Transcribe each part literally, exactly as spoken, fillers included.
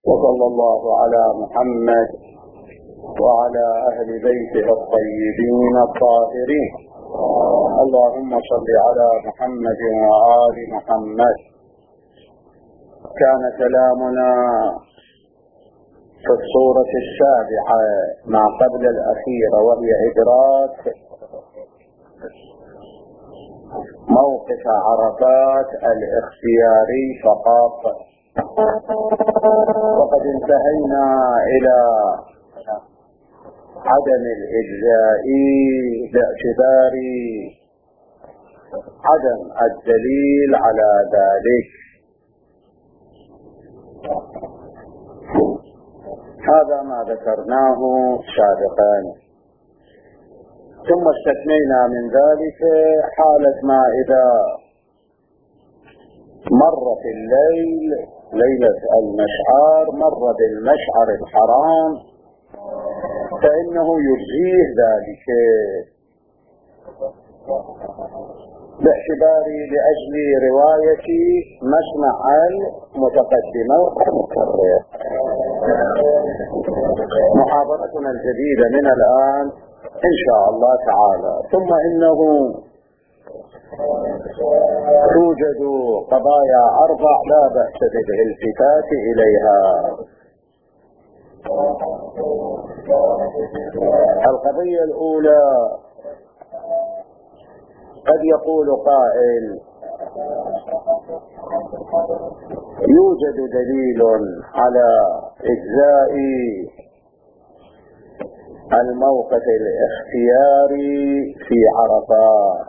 وصلى الله على محمد وعلى أهل بيته الطيبين الطاهرين. اللهم صل على محمد وآل محمد. كان كلامنا في الصورة السابعة ما قبل الأخيرة، وهي إدراك موقف عرفات الاختياري فقط، وقد انتهينا إلى عدم الإجزاء باعتبار عدم الدليل على ذلك. هذا ما ذكرناه سابقا، ثم استثنينا من ذلك حالة ما إذا مر في الليل ليلة المشعر مر بالمشعر الحرام فإنه يجزيه ذلك باعتبار لأجل رواية مسمع المتقدمة والمكرر. محاضرتنا الجديدة من الآن إن شاء الله تعالى. ثم إنه توجد قضايا أربع لا بأس بالالتفات إليها. القضية الأولى، قد يقول قائل يوجد دليل على إجزاء الموقف الاختياري في عرفات،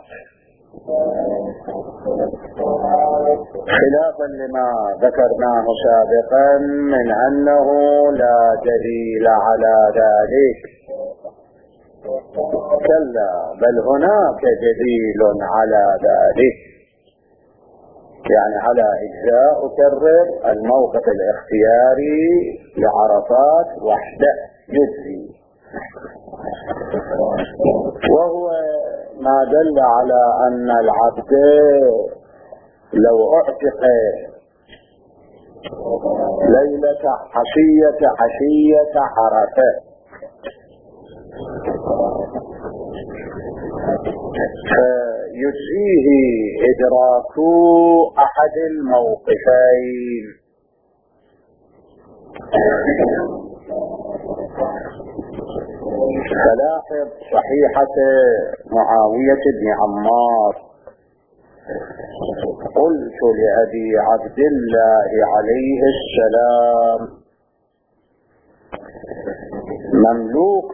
خلافا لما ذكرناه سابقا من أنه لا دليل على ذلك. كلا، بل هناك دليل على ذلك، يعني على إجزاء أكرر الموقف الاختياري لعرفات وحده يجزي، وهو ما دل على أن العبد لو اعتق ليلة عشية عشية عرفة فيجزيه إدراك أحد الموقفين. فلاحظ صحيحة معاوية بن عمار: قلت لأبي عبد الله عليه السلام: مملوك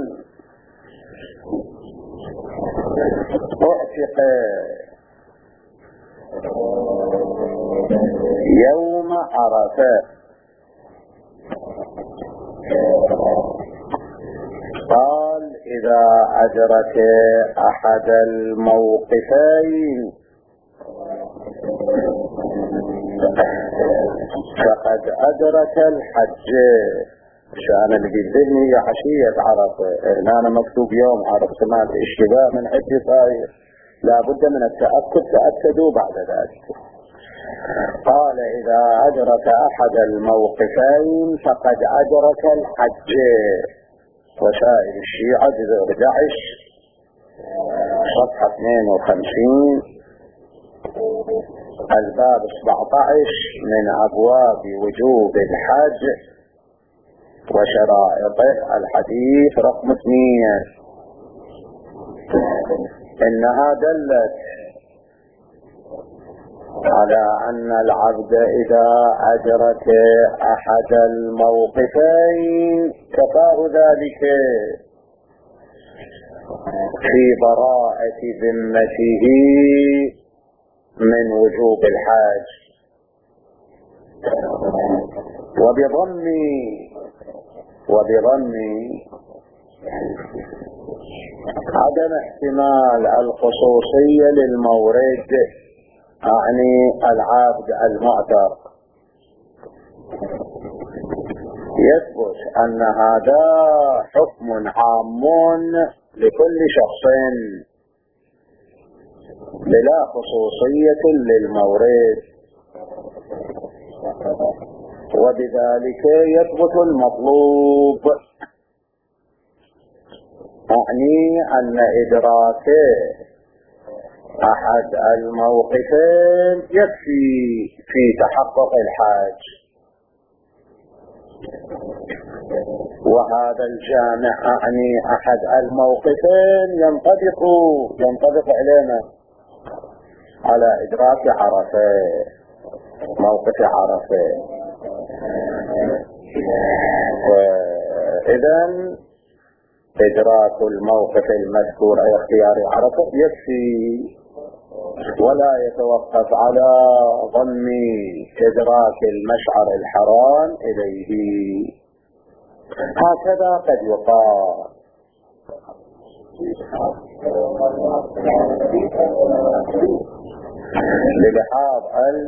اعتق يوم عرفة، قال: إذا أدرك أحد الموقفين فقد أدرك الحج. شأن اللي بيدلني هي عشية عرفة، هنا مكتوب يوم عرفة، سمعت اشتباه من حج صاير، لا بد من التأكد، تأكدوا بعد ذلك. قال: إذا أدرك أحد الموقفين فقد أدرك الحج. وسائل الشيعة جزء أحد عشر صفحة اثنين وخمسين، الباب سبعة عشر من أبواب وجوب الحج وشرائطه، الحديث رقم اثنين. إنها دلت على أن العبد إذا أدرك أحد الموقفين كفاه ذلك في براءة ذمته من وجوب الحج، وبضم وبضم عدم احتمال الخصوصية للمورد، أعني العبد المعتق، يثبت أن هذا حكم عام لكل شخص بلا خصوصية للمورد. وبذلك يثبت المطلوب، يعني أن إدراك أحد الموقفين يكفي في تحقق الحاج، وهذا الجامع يعني أحد الموقفين ينطبق ينطبق علينا على إدراك عرفة، موقف عرفة. إذن إدراك الموقف المذكور أي اختيار عرفة يكفي، ولا يتوقف على ضم إدراك المشعر الحرام إليه. هكذا قد يقال. للحاظ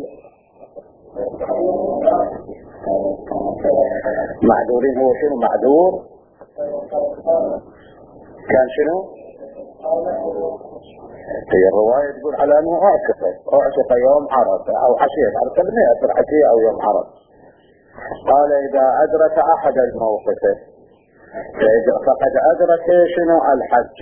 المعذورين هو شنو معذور؟ كان شنو؟ هي الرواية تقول على أنه أعشق أعشق يوم عرفة أو عشية عرفة، لم يأثر عشية أو يوم عرفة. قال إذا أدرك أحد الموقف فقد أدرك شنو؟ الحج.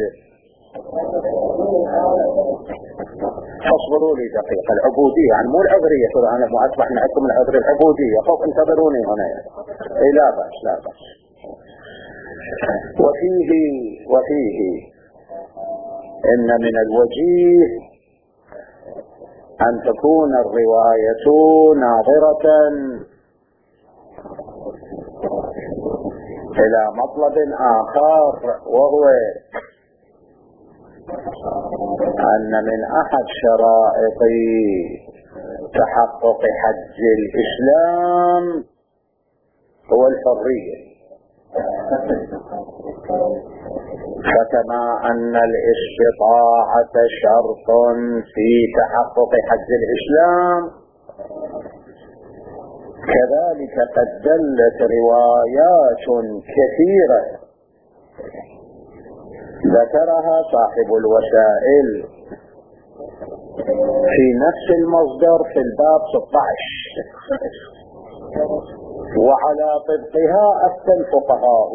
فاصبروا لي دقيقة. العبودية يعني مو العذرية، ترى أنا مو أصبح معكم العذر، العبودية. فوق انتظروني هنا. إيه لا بأس لا بأس. وفيه وفيه إن من الوجيه أن تكون الرواية ناظرة إلى مطلب آخر، وهو أن من أحد شرائط تحقق حج الإسلام هو الحرية. فكما أن الاستطاعة شرط في تحقق حج الإسلام، كذلك قد دلت روايات كثيرة ذكرها صاحب الوسائل في نفس المصدر في الباب ستة عشر، وعلى طبقها أفتى الفقهاء.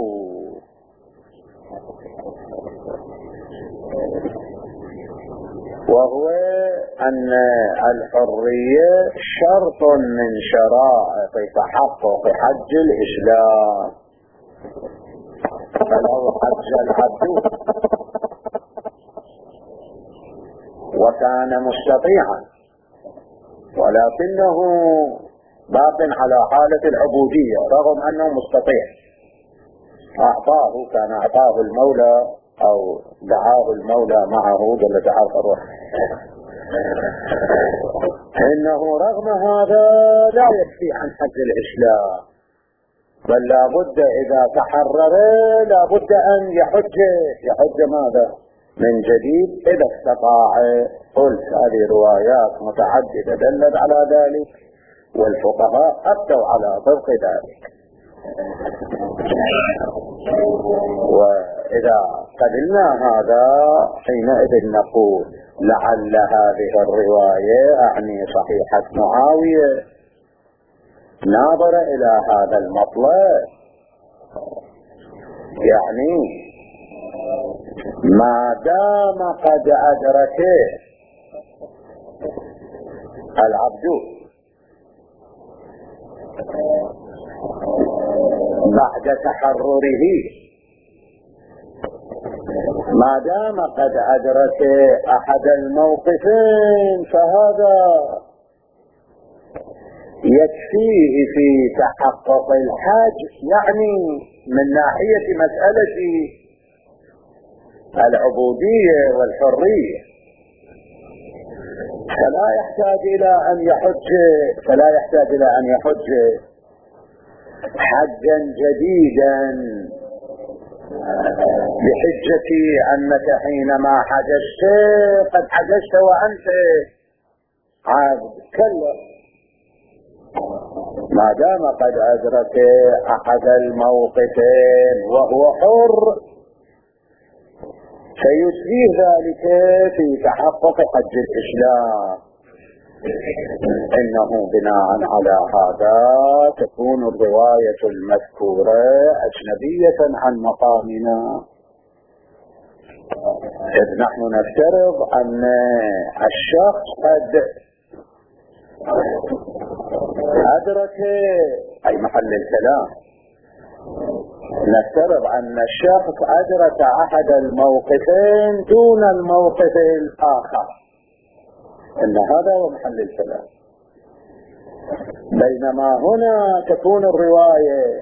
وهو أن الحرية شرط من شرائط تحقق حج الإسلام. فلو حج العبد وكان مستطيعا ولكنه باق على حالة العبودية رغم أنه مستطيع، أعطاه كان أعطاه المولى أو دعاه المولى معه جل تعالى الروح، إنه رغم هذا لا يكفي عن حج الإسلام، بل لابد إذا تحرر لابد أن يحج يحج ماذا؟ من جديد إذا استطاع. قلت هذه روايات متعددة دلت على ذلك، والفقهاء أفتوا على طبق ذلك. وإذا قبلنا هذا حينئذ نقول لعل هذه الرواية أعني صحيحة معاوية ناظر إلى هذا المطلب، يعني ما دام قد أدركه العبد بعد تحرره، ما دام قد أدرك أحد الموقفين فهذا يكفيه في تحقق الحج، يعني من ناحية مسألة العبودية والحرية، فلا يحتاج إلى أن يحج فلا يحتاج إلى أن يحج حجا جديدا بحجة أنك حينما حججت قد حججت وأنت عابد. كلا، ما دام قد أدرك أحد الموقفين وهو حر سيسريه ذلك في تحقق حج الإسلام. إنه بناء على هذا تكون الرواية المذكورة أجنبية عن مقامنا، إذ نحن نفترض أن الشخص قد أدرك أي محل الكلام، نفترض أن الشخص أدرك أحد الموقفين دون الموقف الآخر، إن هذا هو محل الكلام. بينما هنا تكون الرواية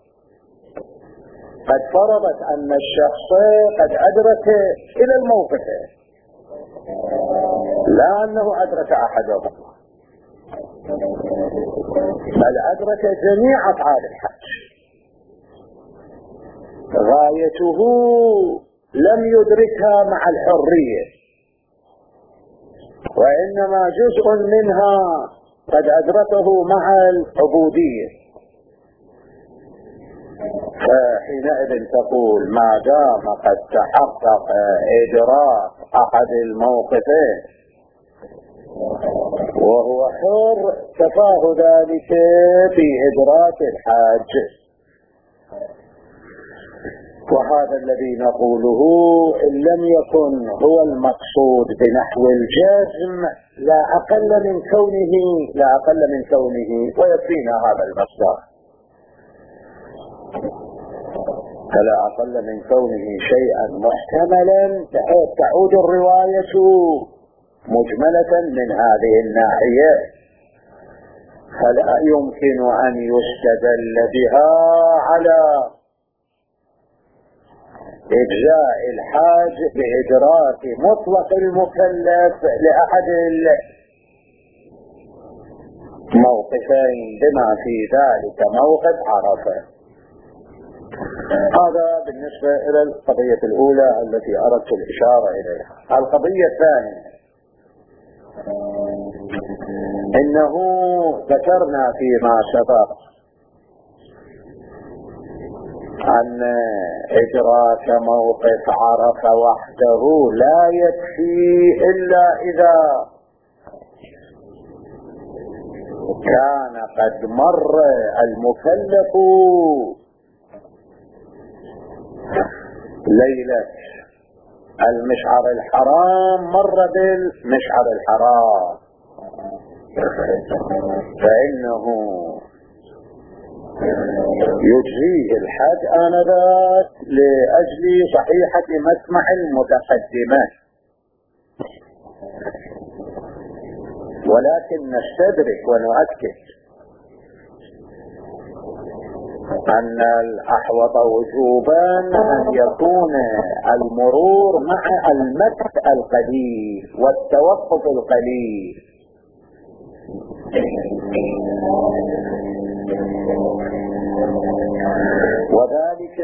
قد فرضت أن الشخص قد أدرك إلى الموقف، لا أنه أدرك أحدهم، بل أدرك جميع أفعال الحج. غايته لم يدركها مع الحرية، وإنما جزء منها قد أدركه مع العبودية. فحينئذ تقول ما دام قد تحقق إدراك أحد الموقفين وهو حر كفاه ذلك في إدراك الحاج. وهذا الذي نقوله إن لم يكن هو المقصود بنحو الجزم لا أقل من كونه لا أقل من كونه ويكفينا هذا المصدر، فلا أقل من كونه شيئا محتملا بحيث تعود الرواية مجملة من هذه الناحية، فلا يمكن أن يستدل بها على إجزاء الحاج بإدراك مطلق المكلف لأحد الموقفين بما في ذلك موقف عرفة. هذا بالنسبة إلى القضية الأولى التي أردت الإشارة إليها. القضية الثانية إنه ذكرنا فيما سبق أن إدراك موقف عرفة وحده لا يكفي إلا إذا كان قد مر المكلف ليلة المشعر الحرام، مر بالمشعر الحرام، فإنه يجزيه الحج آنذاك لأجل صحيحة مسمع المتقدمة. ولكن نستدرك ونؤكد أن الأحوط وجوبا أن يكون المرور مع المكث القليل والتوقف القليل، وذلك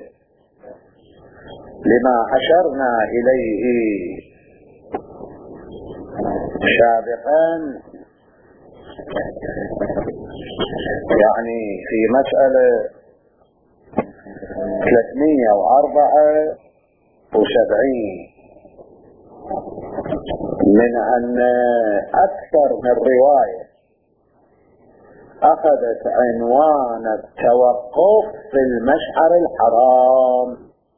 لما أشرنا إليه سابقا، يعني في مسألة ثلاثمئة وأربعة وسبعين من أن أكثر من رواية أخذت عنوان التوقف في المشعر الحرام.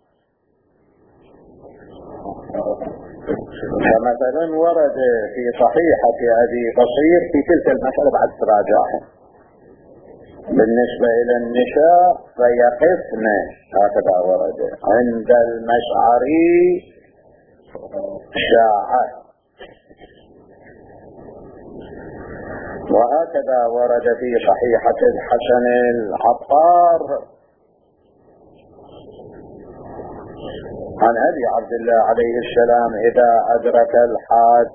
فمثلا ورد في صحيحة أبي بصير في تلك المسألة بعد تراجعها بالنسبة إلى النساء فيقفن، هكذا ورد عند المشعر ساعة، وهكذا ورد في صحيحة الحسن العطار عن أبي عبد الله عليه السلام إذا أدرك الحاج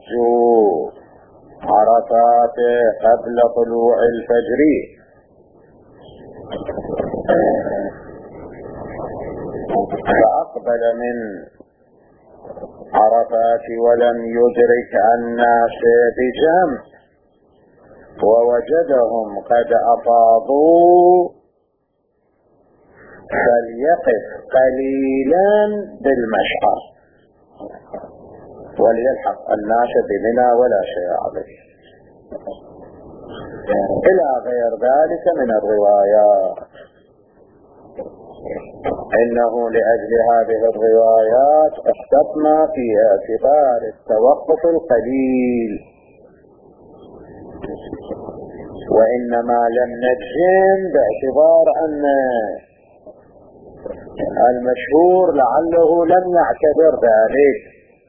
عرفات قبل طلوع الفجر فأقبل من عرفات ولم يدرك الناس بجمع ووجدهم قد أفاضوا فليقف قليلا بالمشعر وليلحق الناس بمنى ولا شيء عليه. إلى غير ذلك من الروايات. إنه لأجل هذه الروايات احتطنا في اعتبار التوقف القليل، وإنما لم نجزم باعتبار أن المشهور لعله لم يعتبر ذلك.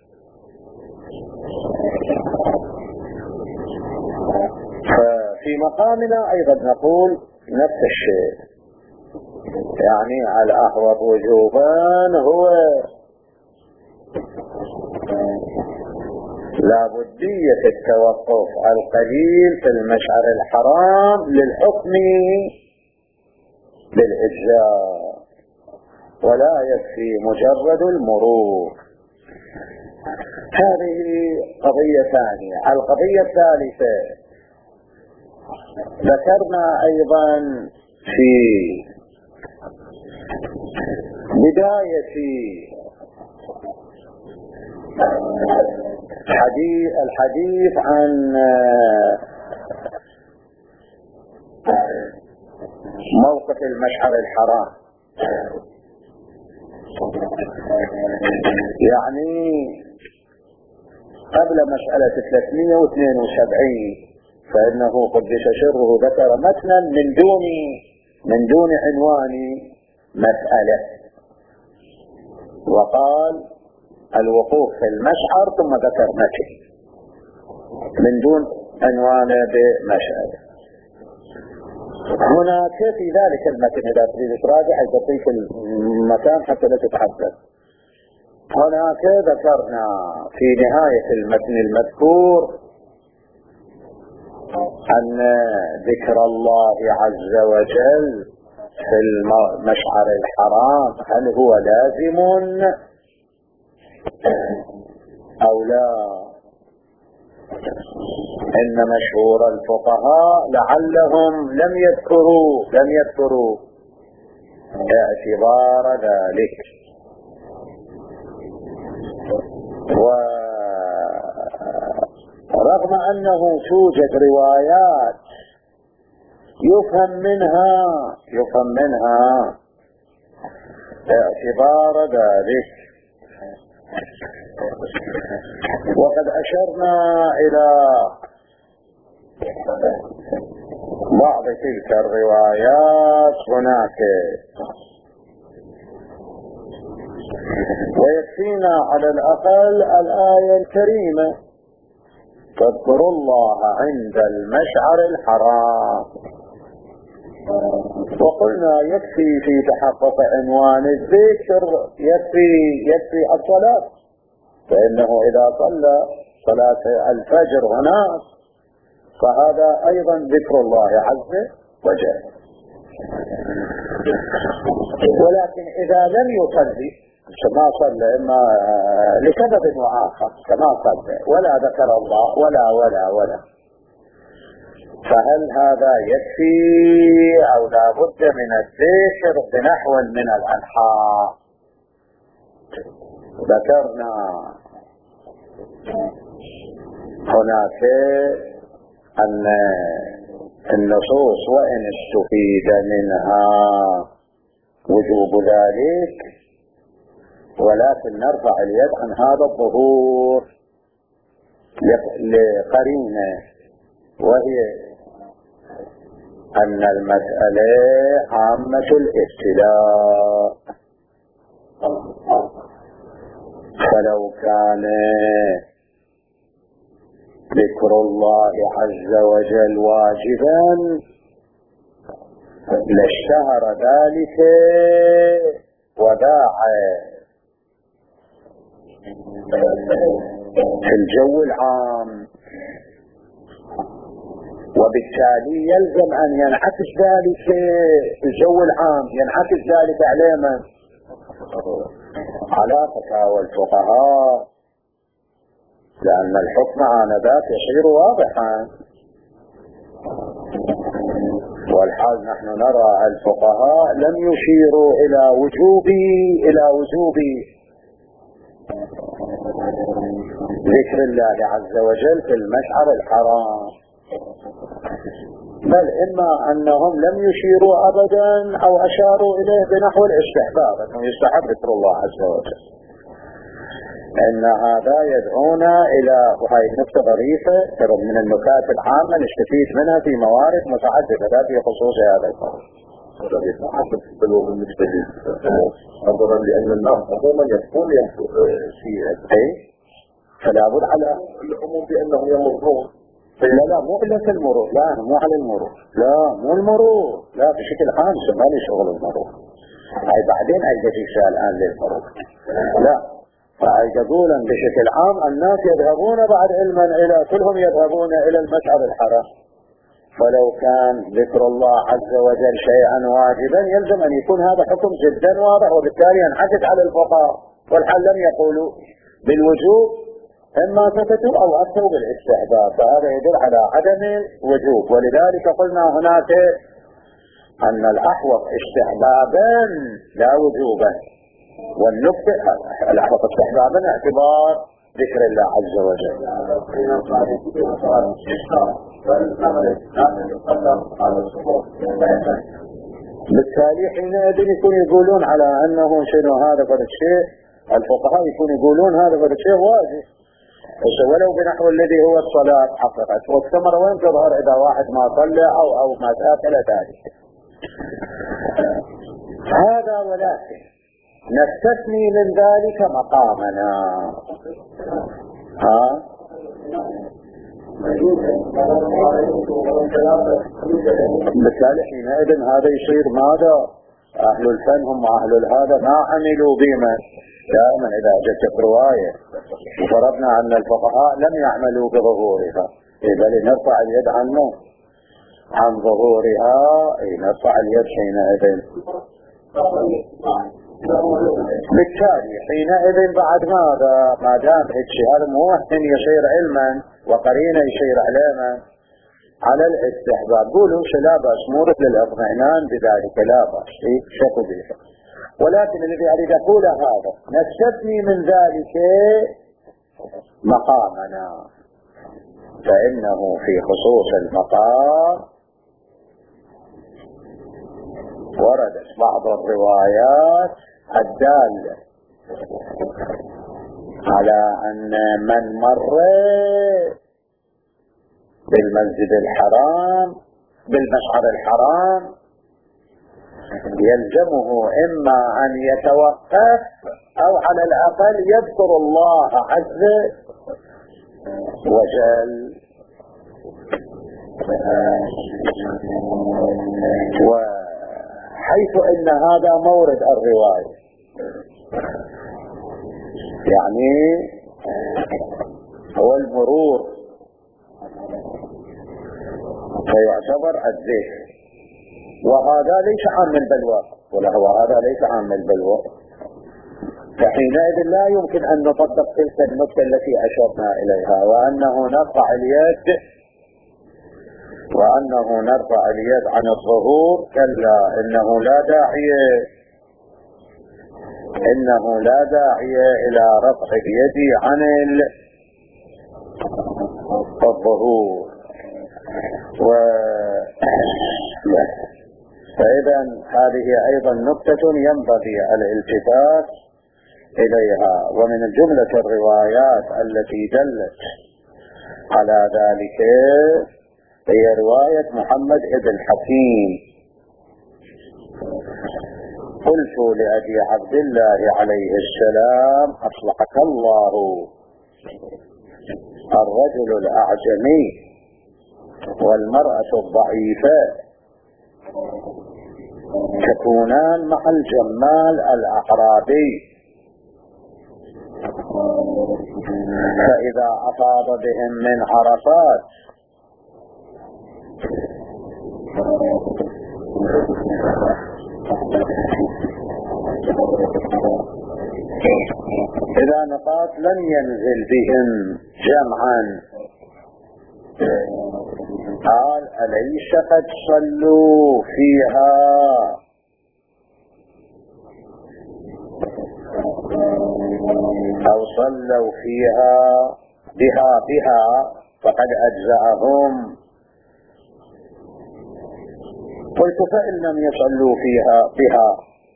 ففي مقامنا أيضا نقول نفس الشيء، يعني الأحوط وجوبا هو لا بدية التوقف القليل في المشعر الحرام للحكم بالإجزاء، ولا يكفي مجرد المرور. هذه قضية ثانية. القضية الثالثة ذكرنا أيضا في بداية حديث الحديث عن موقف المشعر الحرام، يعني قبل مسألة ثلاثمئة واثنين وسبعين، فإنه قدس سره ذكر متنا من دون من دون عنوان مسألة، وقال الوقوف في المشعر، ثم ذكر متن من دون عنوان بمسألة. هناك في ذلك المتن، إذا تريد تراجع تعطيك المكان حتى لا تتعذب، هناك ذكرنا في نهاية المتن المذكور أن ذكر الله عز وجل في المشعر الحرام هل هو لازم أو لا. إن مشهور الفقهاء لعلهم لم يذكروا لم يذكروا اعتبار ذلك، ورغم أنه توجد روايات يفهم منها يفهم منها اعتبار ذلك. وقد أشرنا إلى بعض تلك الروايات هناك، ويكفينا على الأقل الآية الكريمة فاذكروا الله عند المشعر الحرام. وقلنا يكفي في تحقق عنوان الذكر يكفي يكفي الصلاة، فإنه إذا صلى صلاة الفجر هناك فهذا أيضا ذكر الله عز وجل. ولكن إذا لم يصلي كما صلى إما لسبب وآخر كما صلى ولا ذكر الله ولا ولا ولا فهل هذا يكفي أو لا بد من الذكر بنحو من الأنحاء؟ ذكرنا هناك أن النصوص وإن استفيد منها وجوب ذلك، ولكن نرفع اليد عن هذا الظهور لقرينة، وهي أن المسألة عامة الابتلاء، فلو كان ذكر الله عز وجل واجبا لاشتهر ذلك وداع في الجو العام، وبالتالي يلزم أن ينعكس ذلك في الجو العام، ينعكس ذلك على من؟ على فتاوى الفقهاء، لأن الحكم آنذاك يصير واضحا. والحال نحن نرى الفقهاء لم يشيروا إلى وجوب إلى وجوب ذكر الله عز وجل في المشعر الحرام، بل إما أنهم لم يشيروا أبدا أو أشاروا إليه بنحو الاستحباب أنه يستحب ذكر الله عز وجل. إن هذا يدعونا إلى، وهي نكتة ظريفة من النكات العامة نستفيد منها في موارد متعددة لا في خصوص هذا القول. حسب بلوغ المجتهد نظرا لأن الناس عموما يكون في أي فلا بد على العموم بأنهم يمرون. لا لا مو إلا في المرور، لا مو على المرور، لا مو المرور، لا بشكل عام ما لي شغل المرور. هاي بعدين أجد إشكال الآن للمرور. لا فيقولون بشكل عام الناس يذهبون بعد علما إلى كلهم يذهبون إلى المشعر الحرام، فلو كان ذكر الله عز وجل شيئا واجبا يلزم أن يكون هذا حكم جدا واضح، وبالتالي ينعكس على الفقهاء، والحل لم يقولوا بالوجوب إما سكتوا أو أفتوا بالاستحباب، فهذا يدل على عدم الوجوب. ولذلك قلنا هناك أن الأحوط استحبابا لا وجوبا، والنكتة الأحوط استحبابا اعتبار ذكر الله عز وجل. بالتالي حينئذ يكون يقولون على أنه شنو هذا فرد الشيء، الفقهاء يكون يقولون هذا فرد الشيء واجب ولو بنحو الذي هو الصلاة حققت، والثمرة وين تظهر إذا واحد ما صلى أو أو ما تأكل ذلك هذا. ولكن نستثني من ذلك مقامنا. ها بالتالي حينئذ هذا يصير ماذا؟ أهل الفن هم أهل هذا ما عملوا بما دائما إذا جدت رواية وفرضنا أن الفقهاء لم يعملوا بظهورها، بل نرفع اليد عنه عن ظهورها، نرفع اليد حينئذ. بالتالي حينئذ بعد ماذا؟ ما دام هذا موهن يصير علما وقرينه يصير علما على الاستحباب، قولوا لا بأس مورد للاطمئنان بذلك لا بأس شكو به. ولكن الذي أريد أقول هذا نستثني من ذلك مقامنا، فإنه في خصوص المقام وردت بعض الروايات الدالة على أن من مر بالمسجد الحرام بالمشعر الحرام يلزمه إما أن يتوقف أو على الأقل يذكر الله عز وجل. وحيث إن هذا مورد الرواية يعني هو المرور فيعتبر الذكر، وهذا ليس عام البلوى ولا هو هذا ليس عام البلوى، فحينئذ لا يمكن أن نطبق تلك النقطة التي أشرنا إليها، وأنه نرفع اليد وأنه نرفع اليد عن الظهور. كلا إنه لا داعي إنه لا داعي إلى رفع اليد عن الظهور. و فإذا هذه أيضا نقطة ينبغي الالتفات إليها. ومن جملة الروايات التي دلت على ذلك هي رواية محمد بن حكيم. قلت لأبي عبد الله عليه السلام أصلحك الله، الرجل الأعجمي والمرأة الضعيفة تكونان مع الجمال الأعرابي، فإذا أفاض بهم من عرفات إذا نقاط لن ينزل بهم جمعا. قال أليس قد صلوا فيها؟ أو صلوا فيها بها بها فقد أجزأهم قلت فإن لم يصلوا فيها بها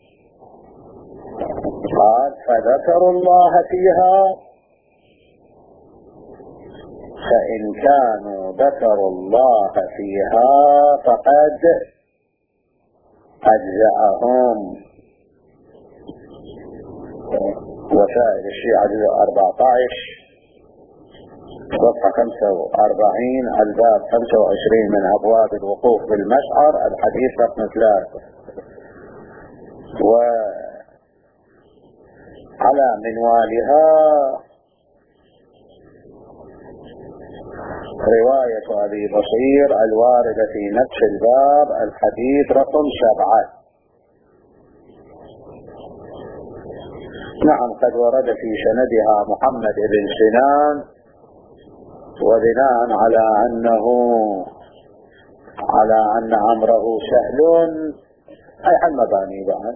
قال فذكروا الله فيها، فإن كانوا ذكروا الله فيها فقد أجزأهم. وسائل الشيعة جزء أربعة عشر صفحة خمسة وأربعين الباب خمسة وعشرين من أبواب الوقوف بالمشعر الحديث رقم ثلاثة. وعلى منوالها رواية أبي بصير الواردة في نفس الباب الحديث رقم سبعة. نعم قد ورد في سندها محمد بن سنان، وبناء على أنه على أن أمره سهل أي عن مباني بعد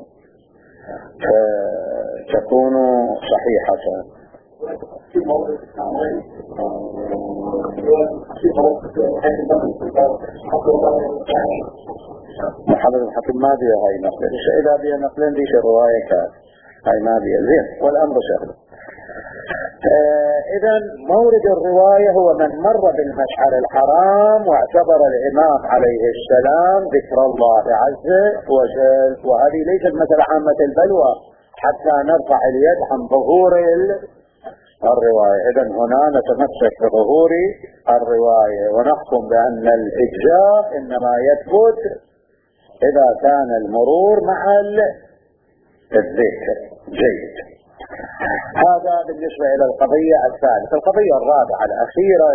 تكون صحيحة. محمد بن حكيم ما بيه هاي نقلين، إذا بيه نقلين ديش الرواية كان هاي ما بيه زين والأمر سهل. إذا مورد الرواية هو من مر بالمشعر الحرام واعتبر الإمام عليه السلام ذكر الله عز وجل، وهذه ليست مثل عامة البلوى حتى نرفع اليد عن ظهور الرواية. إذا هنا نتمسك بظهور الرواية ونحكم بأن الإجزاء إنما يثبت إذا كان المرور مع الذكر. جيد، هذا بالنسبة إلى القضية الثالثة. القضية الرابعة الأخيرة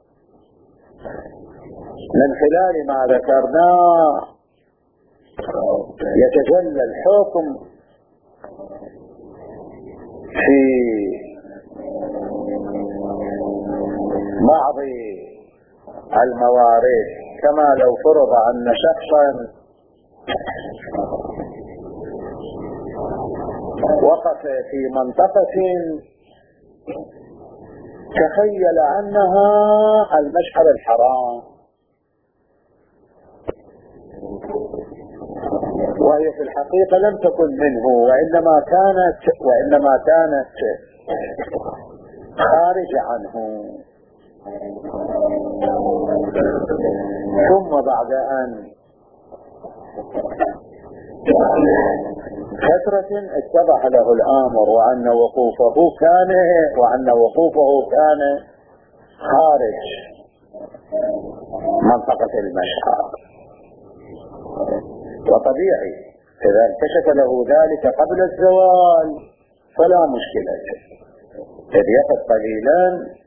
من خلال ما ذكرناه يتجلى الحكم في بعض الموارد، كما لو فرض أن شخصا وقف في منطقة تخيل أنها المشعر الحرام وهي في الحقيقة لم تكن منه، وإنما كانت وإنما كانت خارج عنه. ثم بعد أن فترة اتضح له الأمر وأن وقوفه كان وأن وقوفه كان خارج منطقة المشعر، وطبيعي إذا انكشف له ذلك قبل الزوال فلا مشكلة، إذ يقف قليلا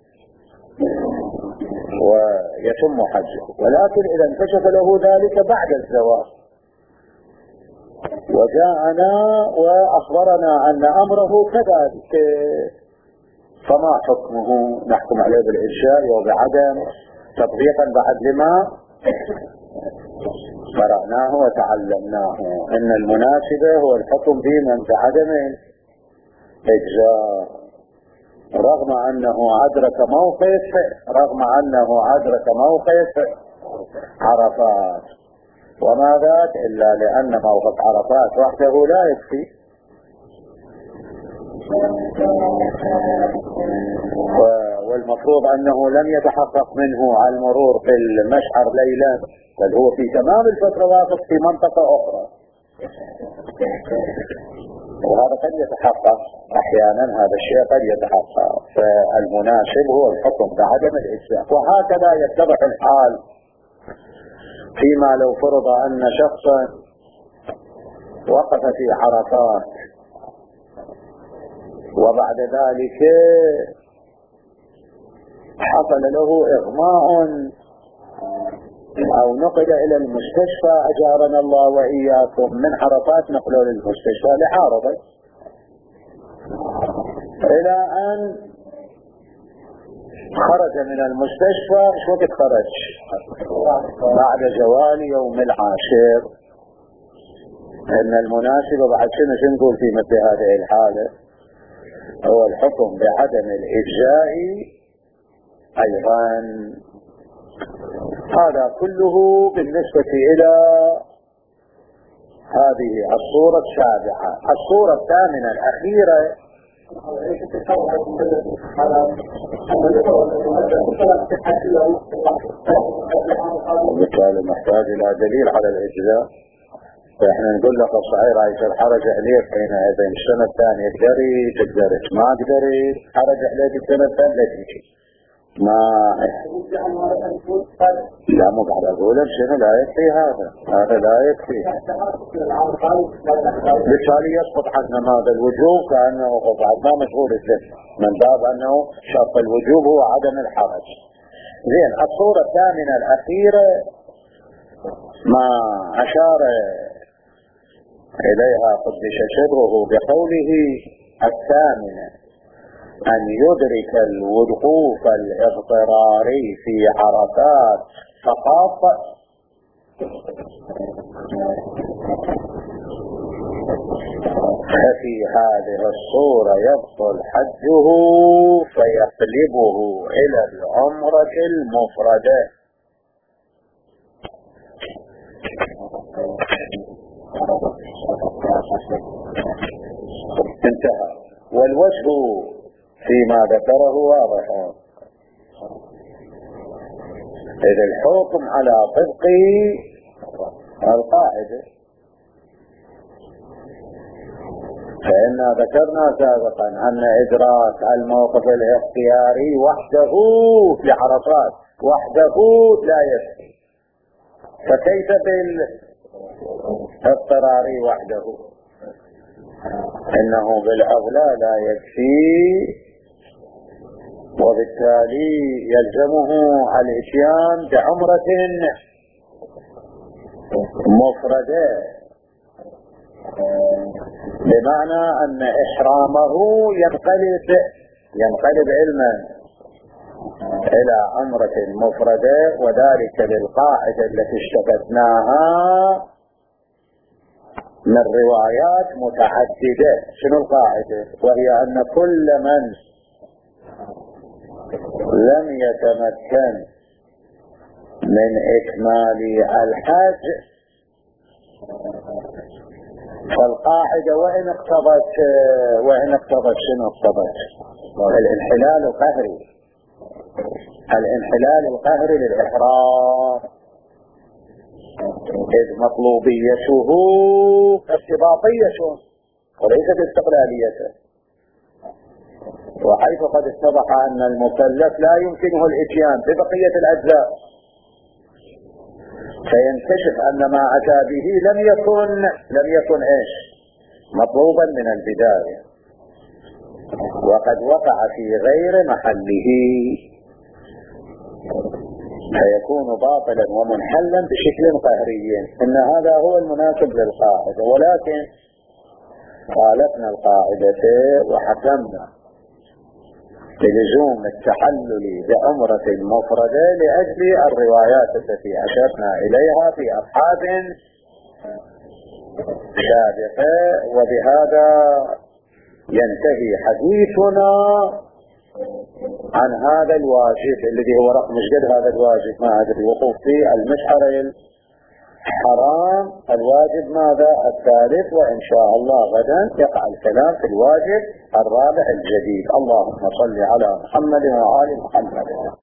ويتم حجه. ولكن إذا انكشف له ذلك بعد الزوال وجاءنا وأخبرنا أن أمره كذلك، فما حكمه؟ نحكم عليه بالإرشاد وبعدم تطبيقا بعد لما قرأناه وتعلمناه. إن المناسبة هو الحكم بمن بعدم إجزاء، رغم أنه أدرك موقف رغم أنه أدرك موقف عرفات، وما ذاك إلا لأن موقف عرفات وحده لا يكفي، والمفروض أنه لم يتحقق منه المرور في المشعر ليلا، بل هو في تمام الفترة واقف في منطقة أخرى، وهذا قد يتحقق أحيانا، هذا الشيء قد يتحقق. فالمناسب هو الحكم بعدم الإجزاء. وهكذا يتضح الحال فيما لو فرض أن شخصا وقف في عرفات وبعد ذلك حصل له إغماء أو نقل إلى المستشفى أجارنا الله وإياكم، من عرفات نقله للمستشفى لعارضه، إلى أن خرج من المستشفى. شو وقت خرج؟ بعد زوال يوم العاشر. إن المناسب بعد شنو نقول في مثل هذه الحالة؟ هو الحكم بعدم الإجزاء أيضا. هذا كله بالنسبة إلى هذه الصورة السابعة. الصورة الثامنة الأخيرة وبالتالي محتاج إلى دليل على الإجزاء. فإحنا نقول لك الصغير يصير حرج عليك حينئذ السنة الثانية تقدري تقدري ما تقدري حرج عليك السنة الثانية تجي ما لا مو بعد أقول شنو لا يكفي هذا هذا لا يكفي. بالتالي يسقط عنا ماذا الوجوب كأنه بعد ما مشغول الذهن من باب أنه شرط الوجوب هو عدم الحرج. زين الصورة الثامنة الأخيرة ما أشار إليها قدس سره بقوله الثامنة أن يدرك الوقوف الاضطراري في عرفات فقط ففي هذه الصورة يبطل حجه فيقلبه إلى العمرة المفردة. انتهى. والوجه فيما ذكره واضح. إذا الحكم على طبق القاعدة فإنا ذكرنا سابقا أن إدراك الموقف الاختياري وحده لعرفات وحده لا يكفي، فكيف بالاضطراري وحده؟ إنه بالأغلى لا يكفي، وبالتالي يلزمه الاتيان بعمرة مفردة، بمعنى أن إحرامه ينقلب ينقلب علما إلى عمرة مفردة، وذلك للقاعدة التي اشتبتناها من روايات متعددة. شنو القاعدة؟ وهي أن كل من لم يتمكن من إكمال الحج فالقاعدة وإن اقتضت وإن اقتضت شنو اقتضت؟ الانحلال القهري الانحلال القهري للإحرام، إذ مطلوبيته ارتباطية وليست استقلالية، وحيث قد اتضح أن المكلف لا يمكنه الاتيان ببقية الأجزاء فينكشف أن ما أتى به لم يكن لم يكن إيش مطلوبا من البداية، وقد وقع في غير محله، فيكون باطلا ومنحلا بشكل قهري. إن هذا هو المناسب للقاعدة، ولكن خالفنا القاعدة وحكمنا بلزوم التحلل بعمرة مفردة لأجل الروايات التي أشرنا إليها في أبحاث سابقة. وبهذا ينتهي حديثنا عن هذا الواجب الذي هو رقم مجد هذا الواجب ما أدري وقوف في المشعر الحرام. الواجب ماذا؟ الثالث، وإن شاء الله غدا يقع الكلام في الواجب الرابع الجديد. اللهم صل على محمد وآل محمد.